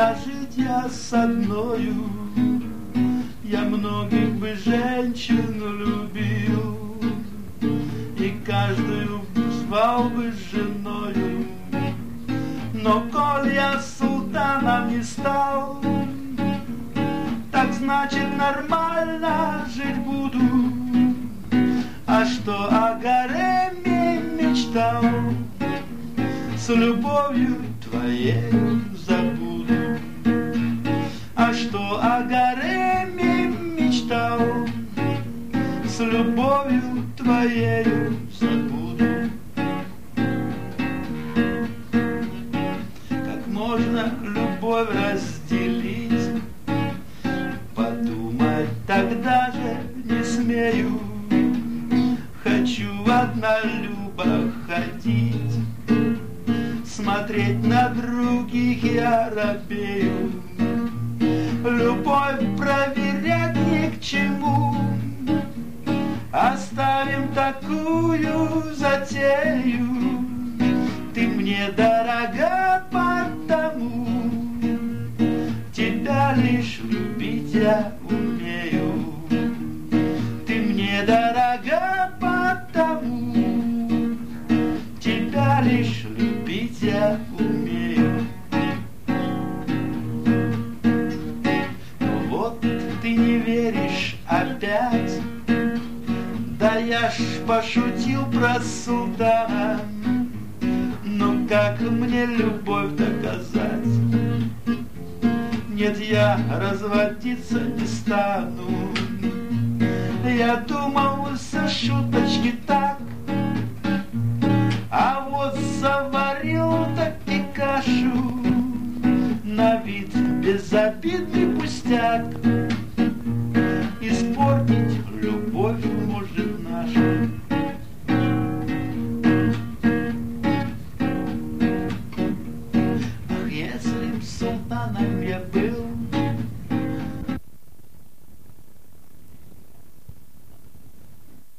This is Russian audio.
прожить я с одною, я многих бы женщин любил, и каждую звал бы женою. Но коль я султаном не стал, так значит нормально жить буду. А что о гареме мечтал, с любовью твоей забуду. А что о гареме мечтал, с любовью твоей забуду. Как можно любовь разделить, подумать тогда же не смею. Хочу однолюбо ходить, смотреть на других я робею. Любовь проверять ни к чему, оставим такую затею. Ты мне дорога потому, тебя лишь любить я умею. Ты мне дорога потому, тебя лишь любить я умею. Но вот ты не веришь опять, да я ж пошутил про султана. Но как мне любовь доказать? Нет, я разводиться не стану. Я думал, все шуточки так, а вот заварил таки кашу, на вид безобидный пустяк. Испортить любовь может нашу. Ах, если б султаном я был,